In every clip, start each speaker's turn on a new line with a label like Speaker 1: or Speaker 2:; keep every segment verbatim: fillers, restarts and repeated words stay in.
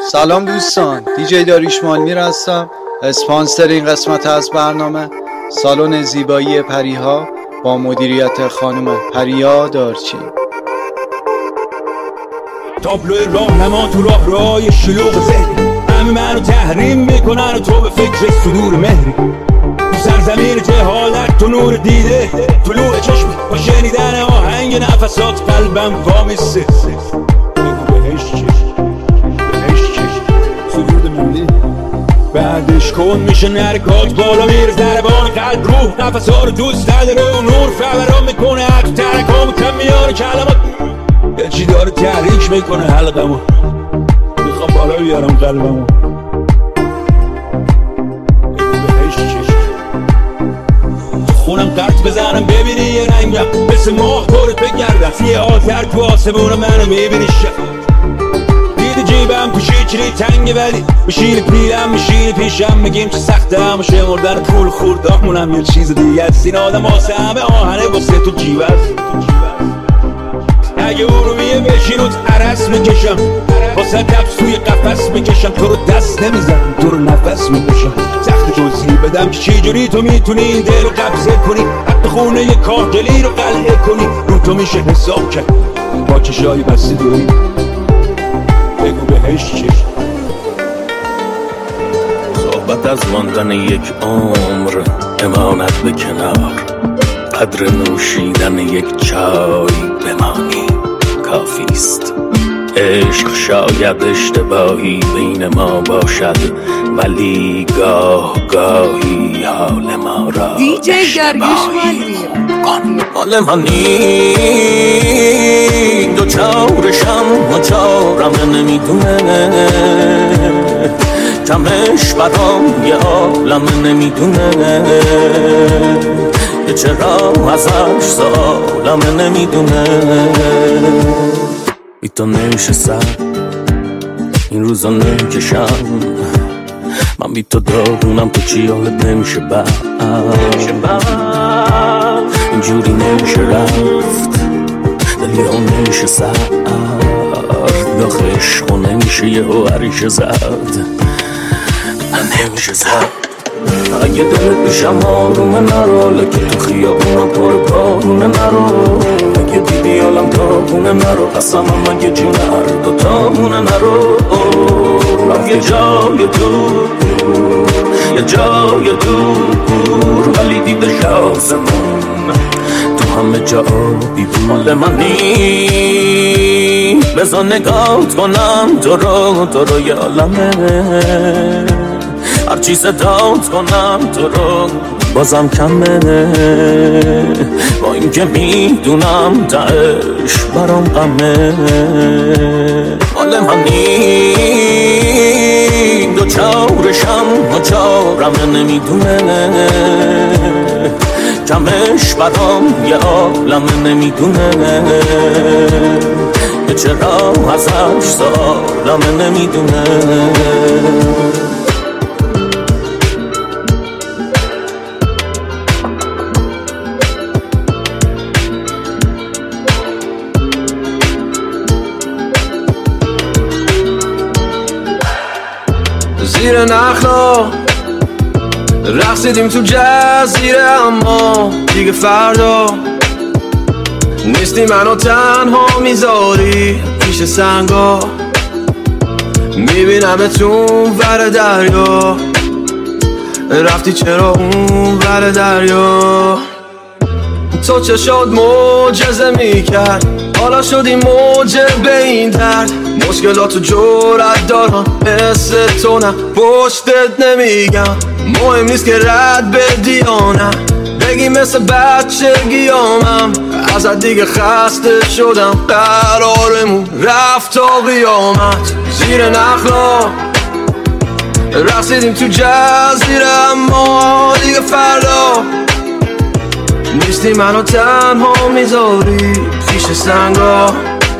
Speaker 1: سلام دوستان، دیجی داریوش مالمیر هستم، اسپانسر این قسمت از برنامه سالن زیبایی پریها با مدیریت خانم پریا دارچین.
Speaker 2: تابلوی راهنما تو راه راه شلوغ ذهنی، همه منو تحریم میکنن و تو به فکر صدور مهری. تو سرزمین جهالت تو نور دیده، طلوع چشم با شنیدن آهنگ نفسات قلبم وامیسته. بهش چشم بهش چشم سجود ملی بعدش کن میشه نرکات بالا میره ضربان قلب روح نفسا رو دوست نداره و نور فوران میکنه حق ترکام کم میاره کلمات یه چی داره تحریک میکنه حلقمو میخوام بالا بیارم قلبمو. بهش چشم خونم قرط بزنم ببینی یه رنگم مثل ماه دورت بگردم یه آتر تو آسمون منو میبینی شب دیدی جیبم تو شیچری تنگه ولی بشین پیرم بشین پیشم میگیم چه سخته هم شمردن پول خوردامونم یه چیز دیگه است. این آدم واسه همه آهنه واسه تو جیب است. اگه ارومیه بشینوت عرص میکشم واسه کفش توی قفس میکشم تو رو دست نمیزنم تو رو نفس میکشم سخت توضیح بدم که چی جوری تو میتونی این دل رو قبضه کنی حتی خونه یه کاهگلی رو قلعه کنی رو تو میشه حساب کرد با چشای بسته دوری. بگو بهش چشم
Speaker 3: صحبت از ماندن یک عمر امانت به کنار قدر نوشیدن یک چای بمانی کافیست. عشق شاید اشتباهی بین ما باشد ولی گاه گاهی حال ما را
Speaker 4: دیجی داریوش مالمیر
Speaker 3: حال منی دو چارشم و چارم نمیدونه کمش برام یه عالم نمیدونه که چرا ازش سالم نمیدونه. بی تو نمیشه سر این روزا نمیکشم من بی تو داغونم تو چی حالت نمیشه بر اینجوری نمیشه رفت دلی ها نمیشه سر داخل عشق نمیشه یه هوریش زد نمیشه زد. اگه دلت بیشم آرومه نرو لکه تو خیابونا پر بارونه نرو اگه دیدی حالم تابونه نرو قسمم اگه جون هر دو تامونه نرو رفت یه جای دور یه جای دور ولی دیده شازمون تو همه جا آبی بود. مال منی بذار نگات کنم تو رو تو رو یه عالمه هرچی صدات کنم تو رو بازم کمه با این که میدونم تاش برام غمه. مال منی دو چارشم و چارم نمیدونه کمش برام یه عالم نمیدونه که چرا ازش سالم نمیدونه.
Speaker 5: زیر نخلا رقصیدیم تو جزیره اما دیگه فردا نیستی منو تنها میذاری پیش سنگا میبینمتون ور دریا رفتی چرا اون ور دریا تو چشات معجزه میکرد حالا شدی موجب این درد مشکلاتو جرأت دارم مثل تو نه پشتت نمیگم مهم نیست که رد بدی یا نه بگی مثل بچگیامم ازت دیگه خسته شدم قرارمون رفت تا قیامت. زیر نخلا رقصیدیم تو جزیره اما دیگه فردا نیستی منو تنها میذاری پیش سنگا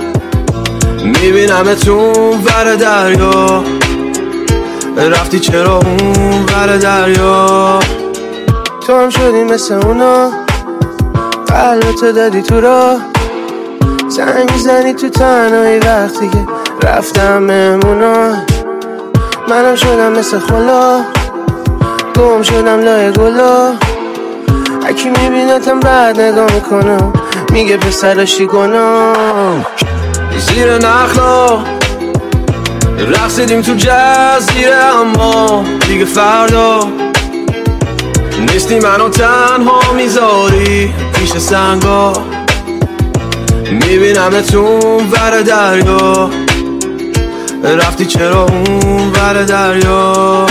Speaker 5: میبینمتون ور دریا رفتی چرا اون ور دریا تو هم شدی مثل اونا قلبتو دادی تو راه زنگ میزنی تو تنهایی وقتی که رفتم مهمونا منم شدم مثل خلا، گم شدم لای گلا. هکی میبینتم بعد نگاه میکنم، میگه پسرشی گناه. زیر نخلا رقصیدیم تو جزیره، اما دیگه فردا نیستی منو تنها میذاری پیش سنگا. میبینمتون ور دریا، رفتی چرا اون ور دریا؟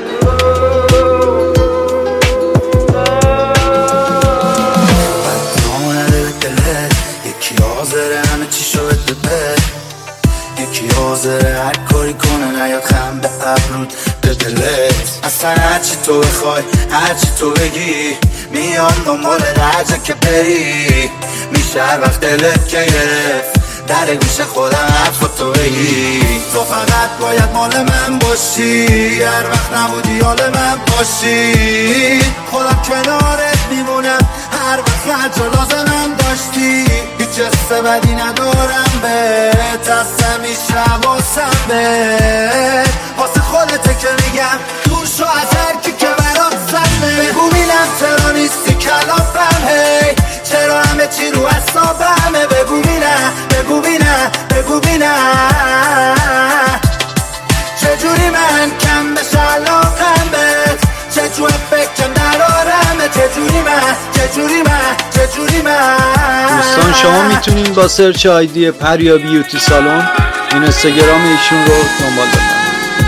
Speaker 6: یکی حاضره هر کاری کنه نیاد خم به ابرود به دلت. اصلا هرچی تو بخوای هرچی تو بگی میان دنبال رجه که بری. میشه هر وقت دلت که گرفت در گوش خودم حرف تو بگی. تو فقط باید مال من باشی، هر وقت نبودی حال من باشی. خودم کنارت میمونم هر وقت هر جا لازمم داشتی. هیچ حس بدی ندارم بهت، اصلا میشه حواسم بهت. واسه خودته که میگم دور شو از هرکی که برات سمه. بگو بینم چرا نیستی کلافم، هی چرا همه چی رو اعصابمه. بگو بینم بگو بینم بگو بینم چجوری من کم بشه علاقم بهت، چجوری فکرم درارمه. چجوری من چجوری من چجوری من.
Speaker 1: دوستان شما میتونین با سرچ آیدی پریا بیوتی سالن اینستاگرام ایشون رو دنبال بکنید.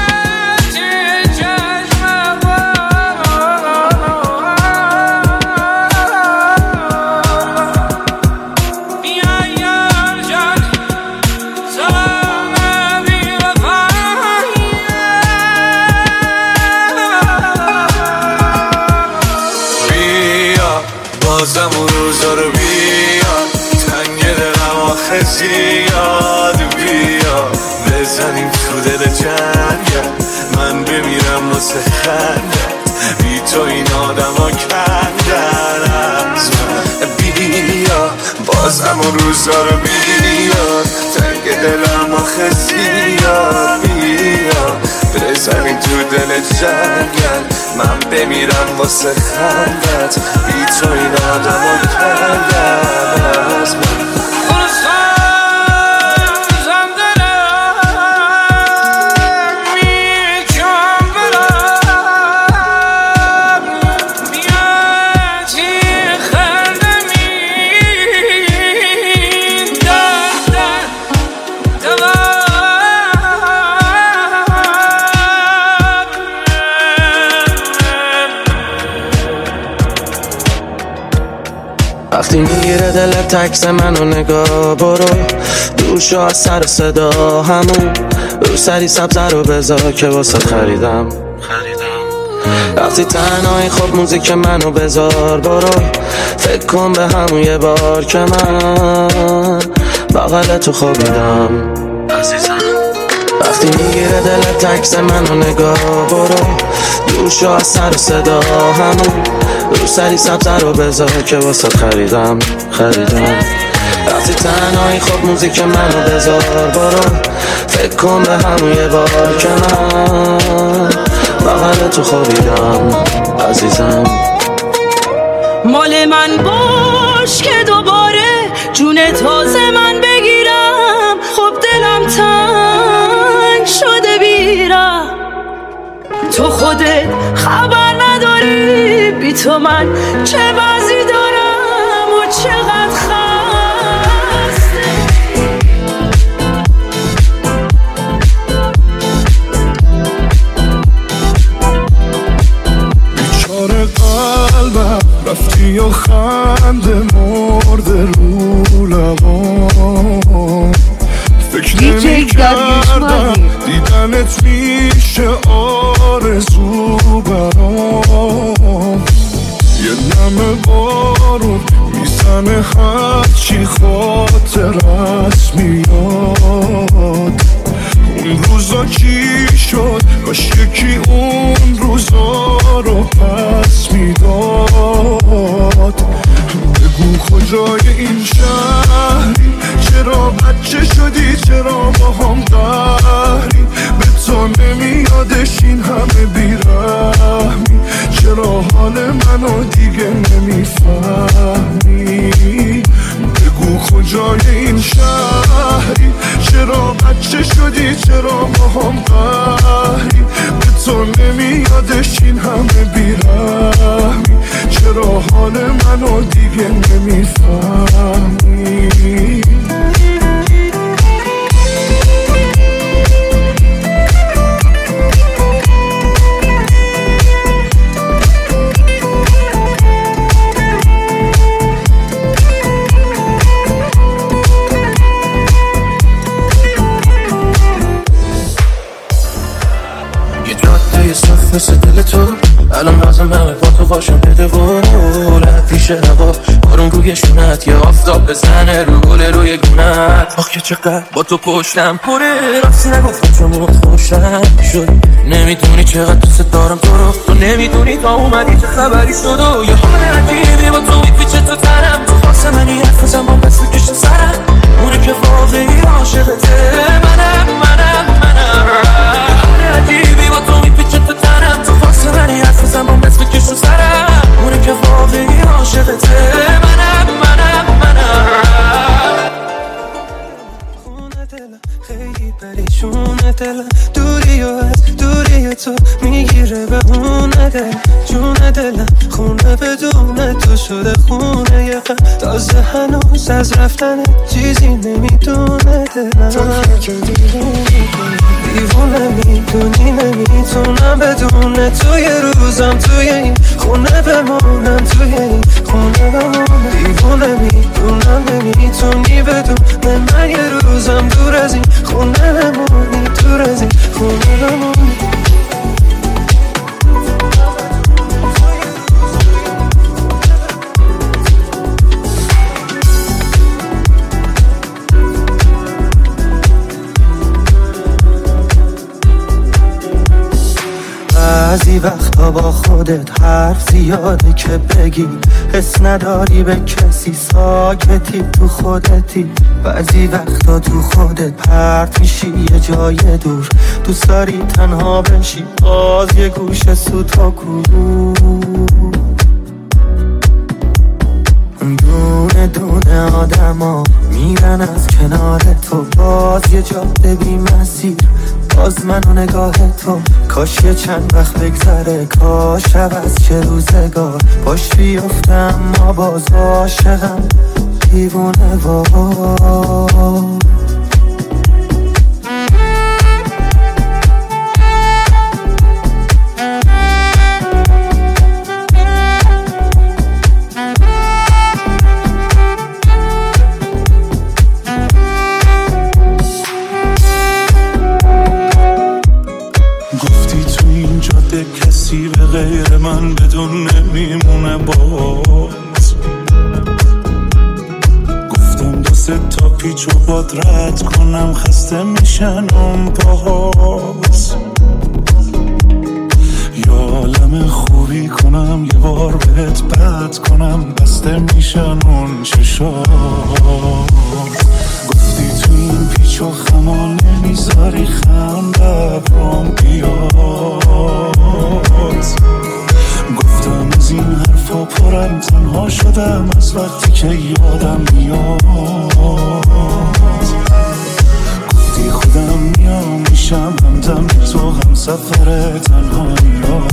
Speaker 5: بازم اون روزا رو بیار، تنگ دلم آخه زیاد. بیا بزنیم تو دل جنگل، من بمیرم واسه خندت. بی تو این آدم ها کندن از من. بیا بازم اون روزا رو بیار، تنگ دلم آخه زیاد. بیا بزنیم تو دل جنگل، من بمیرم واسه خندت. بی تو این آدم ها کندن از من. وقتی میگیره دلت تکس منو نگاه برو، دوشو از سر صدا همون رو سری سبزه رو بذار که واسه خریدم خریدم. وقتی تنهایی خب موزیک منو بذار برو، فکر کن به همون یه بار که من بغل تو خوابیدم عزیزم. وقتی میگیره دلت تکس منو نگاه برو، دوشو از سر صدا همون رو سری سبزه رو بذار که واسه خریدم خریدم. وقتی تنهایی خب موزیک منو بذار برو، فکر کن به همون یه بار که من بغل تو خوابیدم عزیزم.
Speaker 4: مال من باش که دوباره جون تازه من بگیرم. خب دلم تنگ شده بیرم، تو خودت خبر نداری بی تو من چه وضعی دارم و چقدر خسته.
Speaker 7: بیچاره قلبم رفتی و خنده مرده رو لبام. فکر نمی کردم دیدنت میشه آرزو برام. یه نم بارون میزنه هرچی خاطرت میاد. اون روزا چی شد؟ کاش یکی اون روزا رو پس میداد. بگو کجای این شهری، چرا بچه شدی، چرا با هم قهری. به تو نمیاد چه شدی چرا ما هم قهری به تو نمیادش این همه بیرحمی چرا حال منو دیگه نمیفهمی
Speaker 5: مثل دل تو الان لازم همه با تو باشم بده ورد پیش هوا بارون روی شونت یه آفتاب بزنه رو گل روی گونت آخ که چقدر با تو پشتم پره راستی نگفتم چون خوشم شد نمیدونی چقدر دوست دارم تو رو تو نمیدونی تا اومدی چه خبری شد و یه حال عجیبی با تو میپیچه تو تنم تو خواسته منی حرف زمان بس بکشم سرم اونه که واقعی عاشقته منم منم منم یه حال عجیبی با تو میپیچه تو تنم تو خواسته منی حرف زمان بس بکشم سرم اونه که واقعی عاشقته منم منم منم خونه دلم خیلی پریشونه دلم دوری و از دوری تو میگیره به اونه دل جون دلم خونه بدون تو شده خونه یه غم تازه هنوز از رفتن چیزی نمیدونه دلم تو که دیوونه میدونی نمیتونم بدون توی روزم توی این خونه بمونم توی این خونه بمونم دیوونه میدونم نمیتونی بدون من یه روزم دور از این خونه بمونی دور از این خونه بمونی بعضی وقتا با خودت حرف زیاده که بگی حس نداری به کسی ساکتی تو خودتی بعضی وقتا تو خودت پرت میشی یه جای دور دوست داری تنها بشی باز یه گوشه سوتا کو دونه دونه آدم ها میرن از کنار تو باز یه جاده بی مسیر باز من و نگاه تو کاش یه چند وقت بگذره کاش عوض چه روزگار پاش بیفتم ما باز عاشقم دیوونه وار
Speaker 7: کسی به غیر من بدون نمیمونه باز گفتم دو سه تا پیچ و باد رد کنم خسته میشن اون باز یا عالم خوبی کنم یه بار بهت بد کنم بسته میشن اون چشات گفتی تو این پیچ و خما نمیذاری خنده برام بیاد گفتم از این حرفا پرم تنها شدم از وقتی که یادم میاد گفتی خودم میام میشم همدم تو هم سفر تنهاییات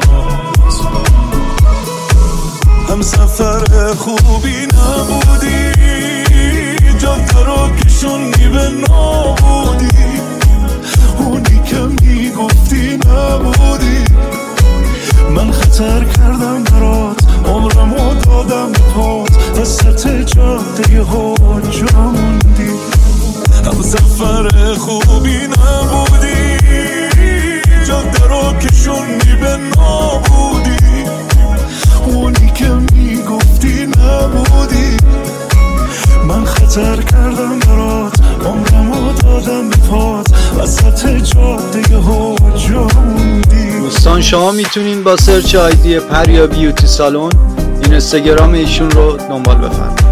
Speaker 7: هم سفر خوبی نبودی جاده رو کشوندی به نابودی اونی که میگفتی نبودی من خطر کردم برات عمرمو دادم پات وسط جاده ها جا موندی هم سفر خوبی نبودی جاده رو کشوندی به نابودی اونی که میگفتی نبودی من خطر کردم برات عمرمو دادم پات وسط جاده ها جا موندی
Speaker 1: دوستان شما میتونین با سرچ آیدی پریا بیوتی سالون این اینستاگرام ایشون رو دنبال بفرمایید.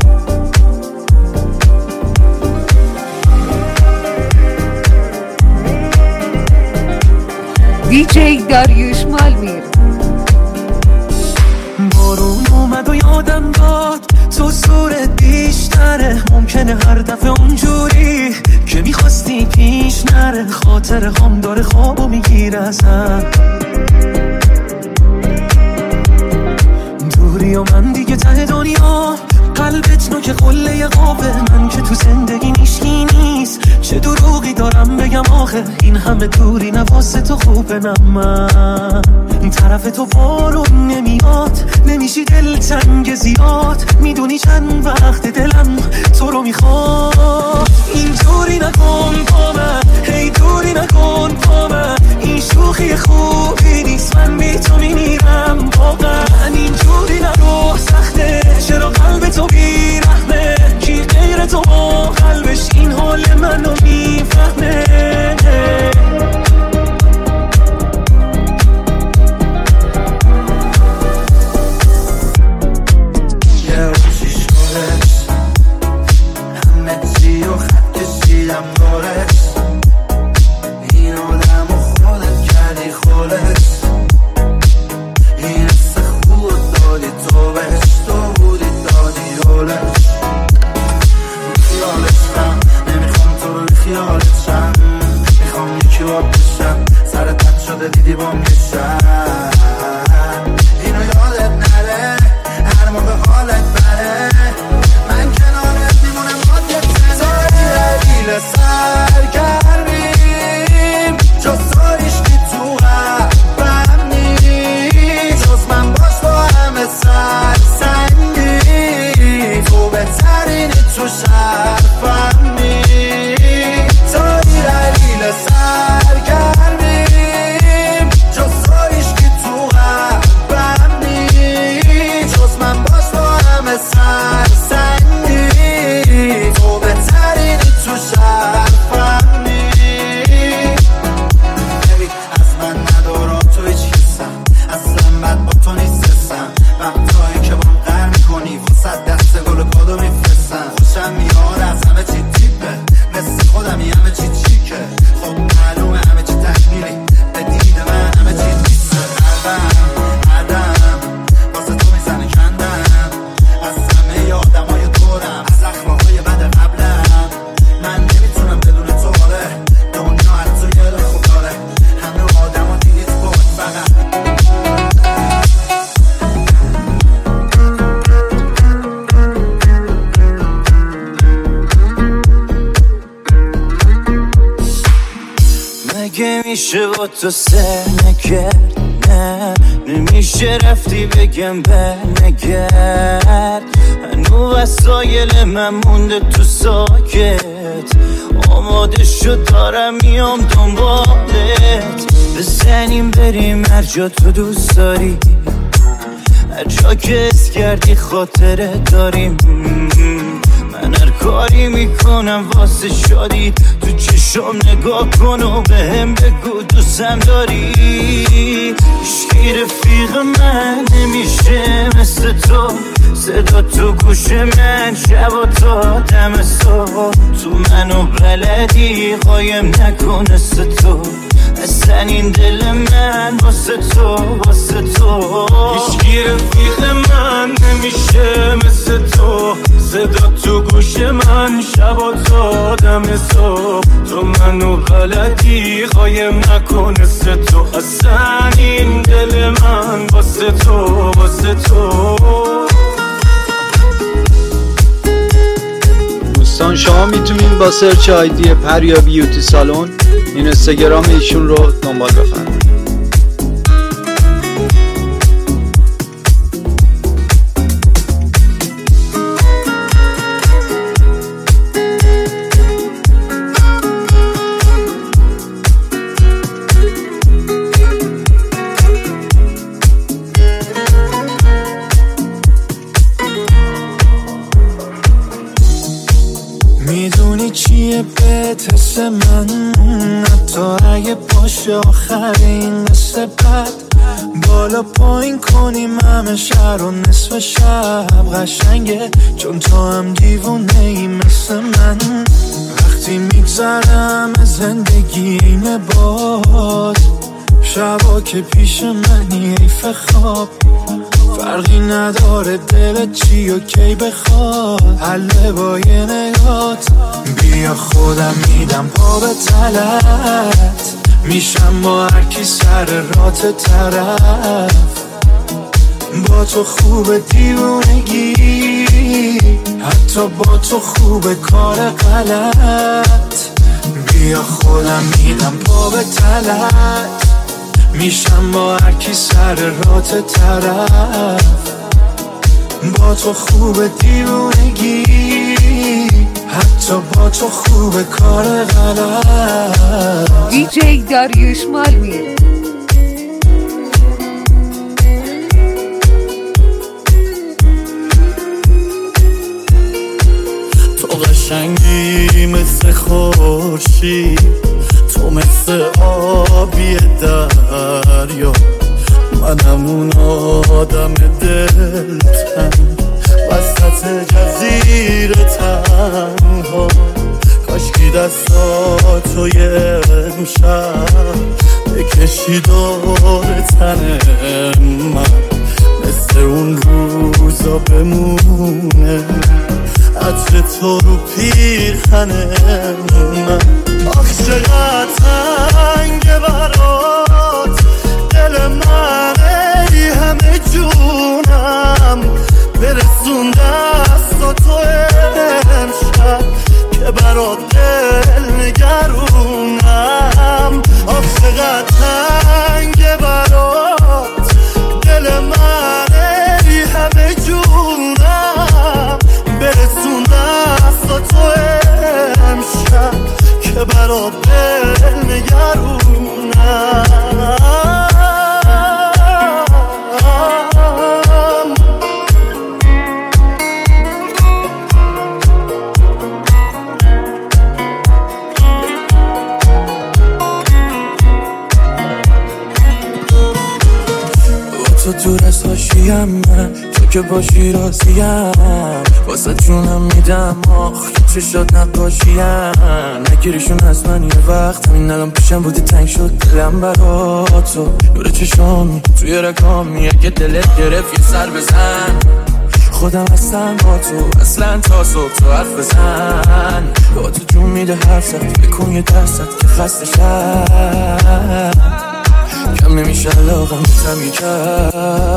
Speaker 8: دیجی داریوش مالمیر
Speaker 5: بارون اومد و یادم داد تو صورت بیشتره ممکنه هر دفعه اونجوری
Speaker 9: که میخواستی پیش نره، خاطر هم داره خوابو میگیره ازم. دوری و من دیگه ته دنیا، قلبت نوک قله قابه، من که تو زندگی میشکی نیست، چه دروغی دارم بگم آخه، این همه دوری نواسه تو خوبه. نه من این طرف تو بارون نمیاد، نمیشی دل تنگ زیاد، میدونی چند وقت دلم تو رو میخواد. این دوری نکن با من، هی دوری نکن با من، این شوخی خوبی نیست، من بی تو میمیرم واقعا. این دوری نرو سخته، چرا قلب تو بی رحمه، کی غیر تو با قلبش این حال منو میفهمه.
Speaker 6: دیدی با میشم اینو یادت نره، هر موقع حالت بره من کنارت میمونم مادت زنه. دلیل سرگرمیم جز تو عشقی تو قلبم نیست، جز من باش با همه سرسنگی، تو بهترینی تو شرفم نیست. تو دلیل سرگرمیم سرسنگی، تو بهترینی تو شرفمی. از من ندارا تو هیچ حسم، اصلا بد با تو نیستم، وقتایی که بام قهر میکنی وسط دست گل کادو میفرستم. خوشم میاد از همه چی تیپه، مثل خودم یه همه چی چیکه، خب معلومه همه چی تکمیلی، به دید من همه چی نیست. قلبم عدم واسه تو میزنه کندم، از همه آدم های دورم، از اخلاقای بد قبلم، من نمیتونم بدون تو آره، دنیا از تو یه خوب داره، همه آدم ها دیگه تو فقط.
Speaker 10: مگه میشه با تو سر نکرد، نه نمیشه رفتی بگم برنگرد، هنو وسایل من مونده تو ساکت، آماده شد دارم میام دنبالت، بزنیم بریم هر جا تو دوست داری، هر جا که اس کردی خاطره داریم، من هر کاری میکنم واسه شادی، تو چشم نگاه کن و به هم بگو دوستم داری. عشقی رفیق من نمیشه مثل تو، صدا تو گوش من شب و تا دم صبح، تو منو بلدی قایم نکنست تو، اصلا این دل من واسه تو واسه تو.
Speaker 11: عشقی رفیق من نمیشه مثل تو، صدا تو گوش من شب و تا دم صبح، تو منو بلدی قایم نکنست تو، اصلا این دل من واسه تو واسه تو.
Speaker 1: دوستان شما میتونین با سرچ آیدی پریا بیوتی سالون این اینستاگرام ایشون رو دنبال بفرمایید.
Speaker 9: میدونی چیه بهت حس من، حتی اگه باشه آخر این قصه بد، بالا پایین کنیم همه شهر و نصف شب قشنگه، چون تو هم دیوونه ای مثل من، وقتی میگذرم از زندگی اینه باز، شبا که پیش منی حیف خواب،
Speaker 11: فرقی نداره دلت چی و کی بخواد، حله با یه نگات. بیا خودم میدم پا به تلت، میشم با هرکی سر رات طرف. با تو خوب دیوونگی، حتی با تو خوب کار غلط. بیا خودم میدم پا به تلت، میشم با هرکی سر رات طرف. با تو خوب دیوونگی، حتی با تو خوب کار غلط.
Speaker 8: دیجی داریوش مالمیر.
Speaker 12: تو قشنگی مثل خورشید، تو مثل آبی دریا، منم اون آدم دلتنگ وسط جزیره تنها. کاشکی دستاتو یه امشب بکشی دور تن من، مثل اون روزا بمونه عطر تو رو پیرهن من. آخ چقدر تنگه برات دل من، ای همه جونم برسون دستا تو امشب که برات دل نگرونم. آخ چقدر تنگه برات دل من، ای همه جونم برسون دستا تو امشب که برات دل نگرونم.
Speaker 9: تو دور از هاشیم من، تو که باشی راضیم، واسه جونم میدم آخ چشات نقاشیم. نگیریشون از من یه وقت، همین الان پیشم بودی تنگ شد دلم برا تو. نور چشامی توی رکامی، اگه دلت گرفت یه سر بزن. خودم هستم با تو اصلا تا صبح تو حرف بزن. با تو جون میده حرف زد، بکن یه درصد که خسته شد. کم نمیشه علاقم بتم یکم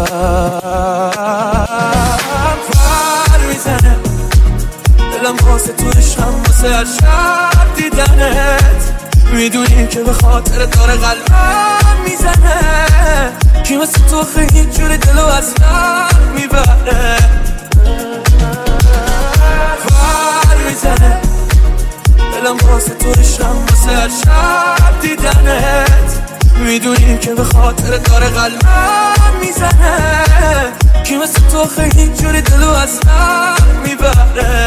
Speaker 9: پر میزنه دلم واسه تو عشقم، واسه هر شب دیدنت. میدونی که به خاطر داره قلبم میزنه، کی واسه تو خیلی جوری دلو از من میبره. پر میزنه دلم واسه تو عشقم، واسه هر شب دیدنت. میدونی که به خاطر داره قلبم میزنه، کی مثل تو خیلی جوری دلو از من میبره.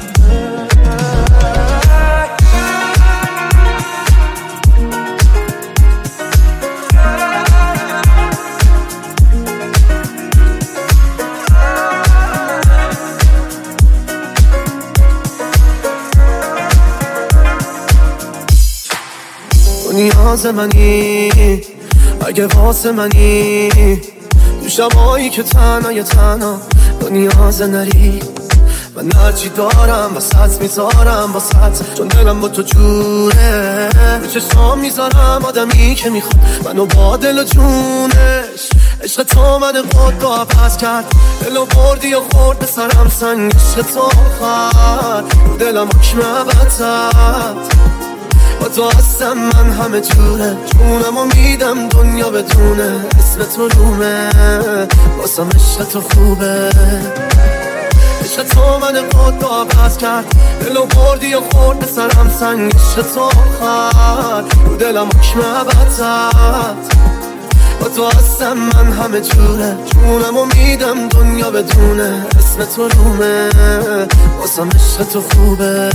Speaker 5: نیاز منی اگه واسه منی، تو شبایی که تنها تنها تو نیاز نری. من هرچی دارم واسه میذارم واسه، چون دلم با تو جوره. رو چشام میذارم آدمی که میخواد منو با دل و جونش. عشق تو من خود رو عوض کرد، دلو بردی و خورد به سرم سنگ. عشق تو خد رو دلم حکم عبدت. با تو هستم من همه جوره، جونمو میدم دنیا بدونه. اسم تو رومه واسم، عشق تو خوبه. عشق تو من خود رو عوض کرد، دلو بردی و خورد به سرم سنگ. عشق تو خد رو دلم حکم عبدت. با تو هستم من همه جوره، جونمو میدم دنیا بدونه. اسم تو رومه واسم، عشق تو خوبه.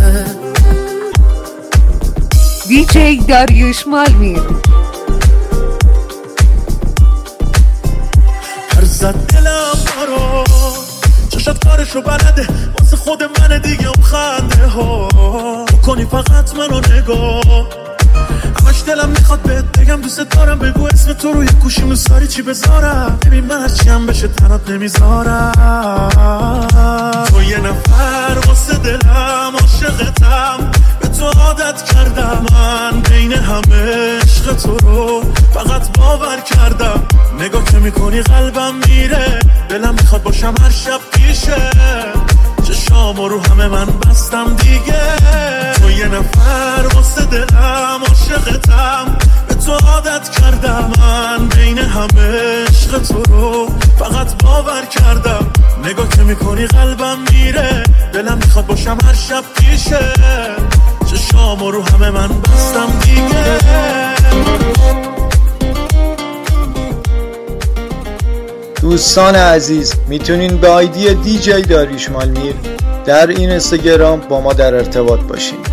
Speaker 8: دیجی داریوش مالمیر.
Speaker 12: هر زد دلم برا چشت کارشو بلده، واسه خود من دیگه اون خنده ها. کنی فقط منو نگاه، همش همش دلم میخواد بهت بگم دوست دارم، بگو اسم تو روی گوشیم دوست داری چی بذارم، ببین من هرچی هم بشه تنات نمیذارم. تو یه نفر واسه دلم عاشقتم، به تو عادت کردم، من بین همه عشق تو رو فقط باور کردم. نگاه که میکنی قلبم میره، دلم میخواد باشم هر شب پیشه، چشامو رو همه من بستم دیگه. تو یه نفر واسه دلم عاشقتم، به تو عادت کردم، من بین همه عشق تو رو فقط باور کردم. نگاه که میکنی قلبم میره، دلم میخواد باشم هر شب پیشه، چشامو رو همه من بستم دیگه.
Speaker 1: دوستان عزیز، میتونین به آیدی دی جی داریوش مالمیر در این اینستاگرام با ما در ارتباط باشین.